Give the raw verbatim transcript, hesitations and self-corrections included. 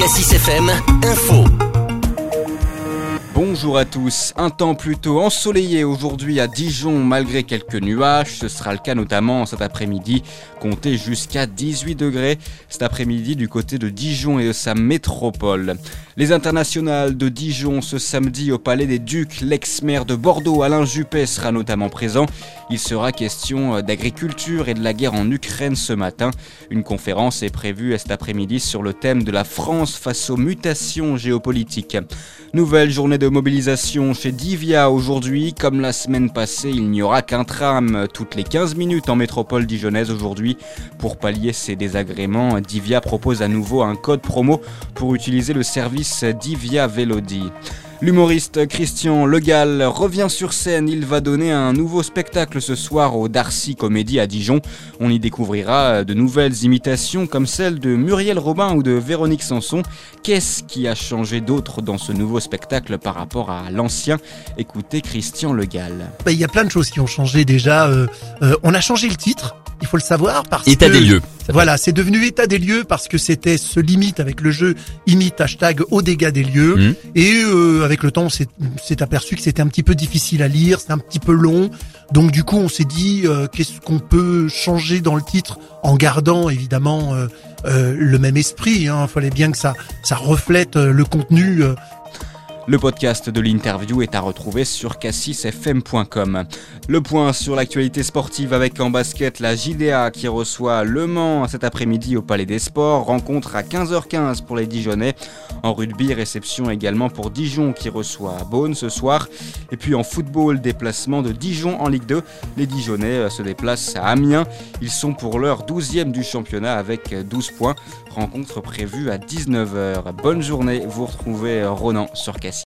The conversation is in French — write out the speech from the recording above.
Cassis F M, info. Bonjour à tous. Un temps plutôt ensoleillé aujourd'hui à Dijon malgré quelques nuages. Ce sera le cas notamment cet après-midi. Comptez jusqu'à dix-huit degrés cet après-midi du côté de Dijon et de sa métropole. Les internationales de Dijon ce samedi au Palais des Ducs. L'ex-maire de Bordeaux, Alain Juppé, sera notamment présent. Il sera question d'agriculture et de la guerre en Ukraine ce matin. Une conférence est prévue cet après-midi sur le thème de la France face aux mutations géopolitiques. Nouvelle journée de mobilisation chez Divia aujourd'hui. Comme la semaine passée, il n'y aura qu'un tram toutes les quinze minutes en métropole dijonnaise aujourd'hui. Pour pallier ces désagréments, Divia propose à nouveau un code promo pour utiliser le service Divia Vélodi. L'humoriste Christian Le Gall revient sur scène. Il va donner un nouveau spectacle ce soir au Darcy Comédie à Dijon. On y découvrira de nouvelles imitations comme celle de Muriel Robin ou de Véronique Sanson. Qu'est-ce qui a changé d'autre dans ce nouveau spectacle par rapport à l'ancien ? Écoutez Christian Le Gall. Bah, il y a plein de choses qui ont changé déjà. Euh, euh, on a changé le titre. Il faut le savoir parce État que... des lieux. Voilà, c'est devenu État des lieux parce que c'était ce limite avec le jeu imite hashtag au dégât des lieux. Mmh. Et euh, avec le temps, on s'est, s'est aperçu que c'était un petit peu difficile à lire, c'était un petit peu long. Donc du coup, on s'est dit euh, qu'est-ce qu'on peut changer dans le titre en gardant évidemment euh, euh, le même esprit. Hein. Il fallait bien que ça, ça reflète euh, le contenu. Euh, Le podcast de l'interview est à retrouver sur cassis f m point com. Le point sur l'actualité sportive avec en basket la J D A qui reçoit Le Mans cet après-midi au Palais des Sports. Rencontre à quinze heures quinze pour les Dijonnais. En rugby, réception également pour Dijon qui reçoit Beaune ce soir. Et puis en football, déplacement de Dijon en Ligue deux. Les Dijonnais se déplacent à Amiens. Ils sont pour l'heure douzième du championnat avec douze points. Rencontre prévue à dix-neuf heures. Bonne journée, vous retrouvez Ronan sur Cassis.